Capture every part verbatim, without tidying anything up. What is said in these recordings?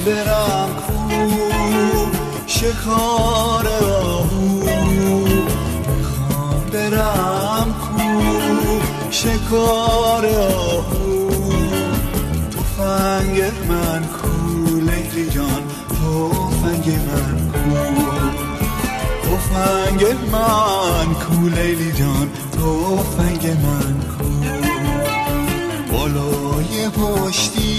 برم کو شکار آهو، میخوام برم کو شکار آهو. تفنگ من کو لیلی جان، تفنگ من کو، تفنگ من کو لیلی جان، تفنگ من کو. بالای پشتی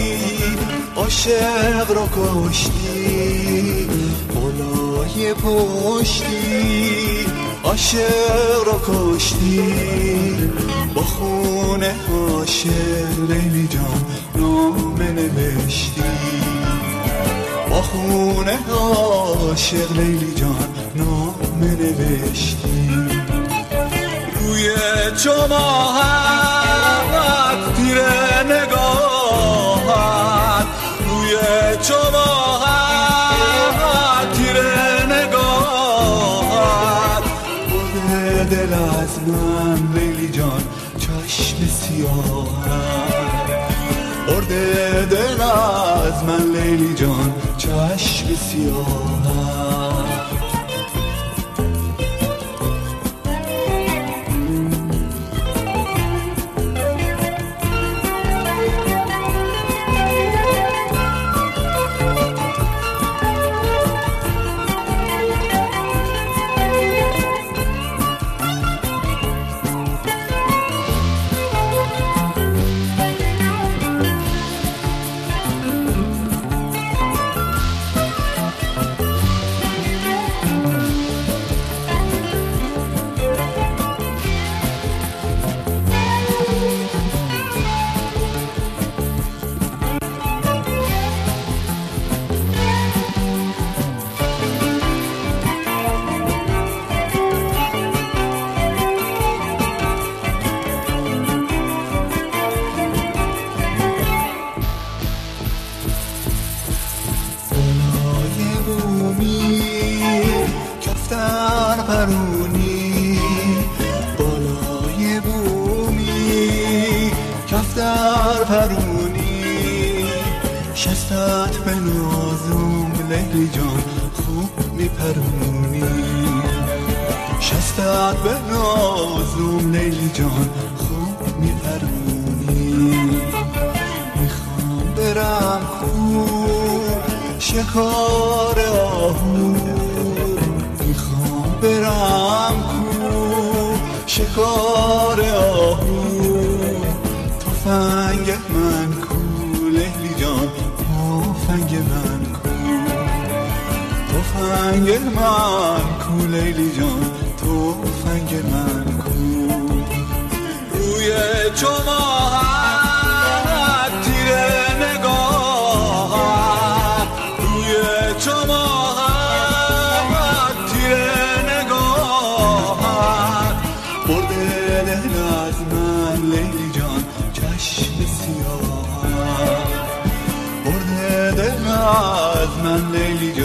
عاشق را کشتی، بالای پشتی عاشق را کشتی. با خون عاشق لیلی جان نامه نوشتی، با خون عاشق لیلی جان نامه نوشتی. روی چماحت تیر نگاهت، روی چماحت تیر نگاهت. برده دل از من لیلی جان چشم سیاهت، برده دل از من لیلی جان چشم سیاهت. بالای بومی کفتر پرونی، شستت به نازم لیلی جان خوب میپرونی، شستت به نازم لیلی جان خوب میپرونی. میخوام برم کو شکار آهو، برم کو شکار آهو. تفنگ من کو لیلی جان، تفنگ من کو، تفنگ من کو لیلی جان، تفنگ من کو. روی چماحت تیر نگاهت، روی چماحت تیر نگاهت. برده دل از من لیلی جان چشم سیاهت، برده دل از من لیلی جان